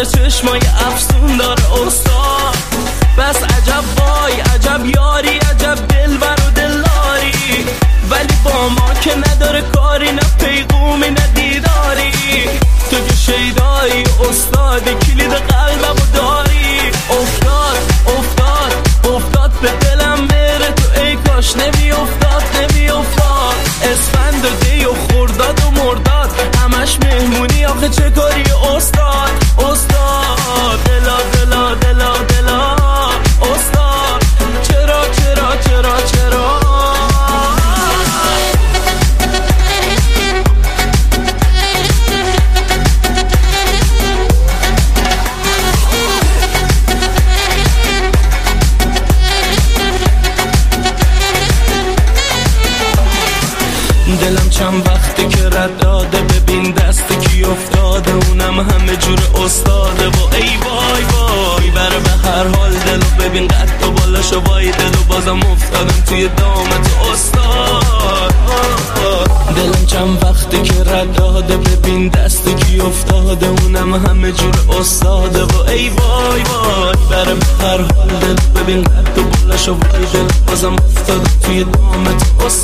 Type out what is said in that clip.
داره، چشمای افسون داره استاد. بس عجب وای عجب یاری، عجب دلبر و دلاری، ولی با ما که نداره کاری، نه پیغومی نه دیداری. تو که شیدایی استادی، کلید قلبمو داری. افتاد افتاد افتاد به دلم بره تو، ای کاش نمی افتاد نمی افتاد. اسفند و دی و خرداد و مرداد، همش مهمونی آخه چه کاری استاد. استاد دلا دلا دلا دلا استاد، چرا چرا چرا چرا. دلم چند وقتی که رد داده، ببین دست کی افتاده، اونم همه جور استاده. و ای وای وای بره به هر حال دلو، ببین قد و بالاشو وای دلو، بازم افتادم توی دامت استاد. دلم چند وقتی که رد داده، ببین دست کی افتاده، اونم همه جور استاده. و ای وای وای بره به هر حال دلو، ببین قد و بالاشو وای دلو، بازم افتادم توی دامت استاد.